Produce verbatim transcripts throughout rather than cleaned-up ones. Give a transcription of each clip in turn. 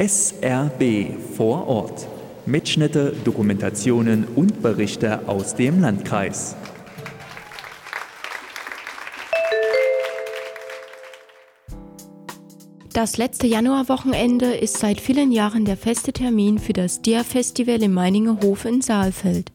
S R B vor Ort. Mitschnitte, Dokumentationen und Berichte aus dem Landkreis. Das letzte Januarwochenende ist seit vielen Jahren der feste Termin für das Dia-Festival im Meininger Hof in Saalfeld.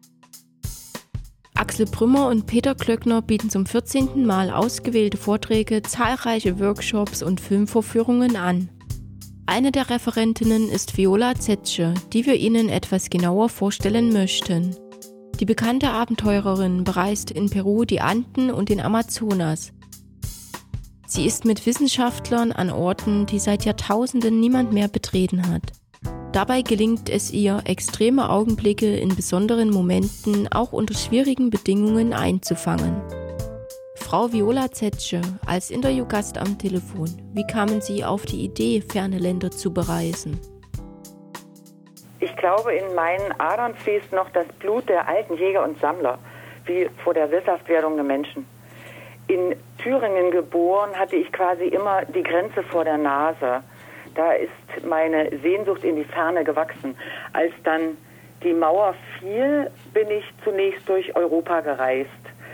Axel Brümmer und Peter Klöckner bieten zum vierzehnten Mal ausgewählte Vorträge, zahlreiche Workshops und Filmvorführungen an. Eine der Referentinnen ist Viola Zetsche, die wir Ihnen etwas genauer vorstellen möchten. Die bekannte Abenteurerin bereist in Peru die Anden und den Amazonas. Sie ist mit Wissenschaftlern an Orten, die seit Jahrtausenden niemand mehr betreten hat. Dabei gelingt es ihr, extreme Augenblicke in besonderen Momenten auch unter schwierigen Bedingungen einzufangen. Frau Viola Zetsche, als Interviewgast am Telefon, wie kamen Sie auf die Idee, ferne Länder zu bereisen? Ich glaube, in meinen Adern fließt noch das Blut der alten Jäger und Sammler, wie vor der Sesshaftwerdung der Menschen. In Thüringen geboren, hatte ich quasi immer die Grenze vor der Nase. Da ist meine Sehnsucht in die Ferne gewachsen. Als dann die Mauer fiel, bin ich zunächst durch Europa gereist.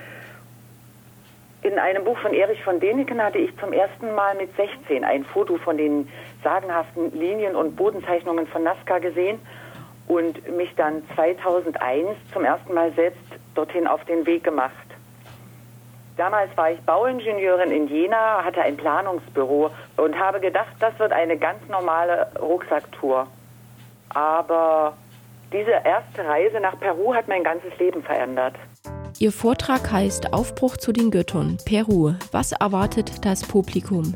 In einem Buch von Erich von Däniken hatte ich zum ersten Mal mit sechzehn ein Foto von den sagenhaften Linien- und Bodenzeichnungen von Nazca gesehen und mich dann zweitausendeins zum ersten Mal selbst dorthin auf den Weg gemacht. Damals war ich Bauingenieurin in Jena, hatte ein Planungsbüro und habe gedacht, das wird eine ganz normale Rucksacktour. Aber diese erste Reise nach Peru hat mein ganzes Leben verändert. Ihr Vortrag heißt Aufbruch zu den Göttern, Peru. Was erwartet das Publikum?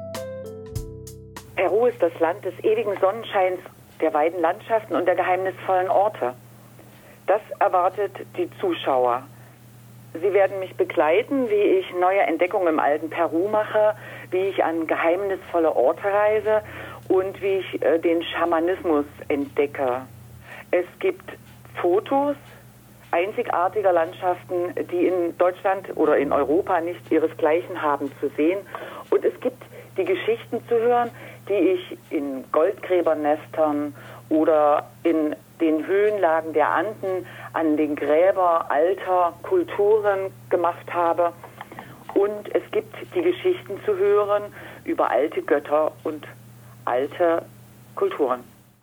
Peru ist das Land des ewigen Sonnenscheins, der weiten Landschaften und der geheimnisvollen Orte. Das erwartet die Zuschauer. Sie werden mich begleiten, wie ich neue Entdeckungen im alten Peru mache, wie ich an geheimnisvolle Orte reise und wie ich äh, den Schamanismus entdecke. Es gibt Fotos einzigartiger Landschaften, die in Deutschland oder in Europa nicht ihresgleichen haben, zu sehen. Und es gibt die Geschichten zu hören, die ich in Goldgräbernestern oder in den Höhenlagen der Anden an den Gräber alter Kulturen gemacht habe. Und es gibt die Geschichten zu hören über alte Götter und alte Kulturen.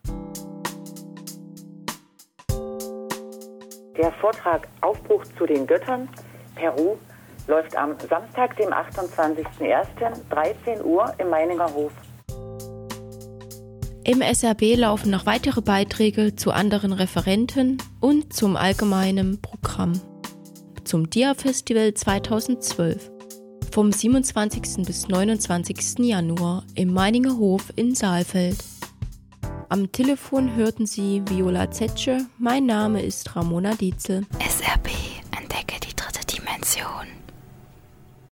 Der Vortrag Aufbruch zu den Göttern, Peru, läuft am Samstag, dem achtundzwanzigsten ersten dreizehn Uhr im Meininger Hof. Im S R B laufen noch weitere Beiträge zu anderen Referenten und zum allgemeinen Programm. Zum Dia-Festival zweitausendzwölf vom siebenundzwanzigsten bis neunundzwanzigsten Januar im Meininger Hof in Saalfeld. Am Telefon hörten Sie Viola Zetsche, mein Name ist Ramona Dietzel. S R B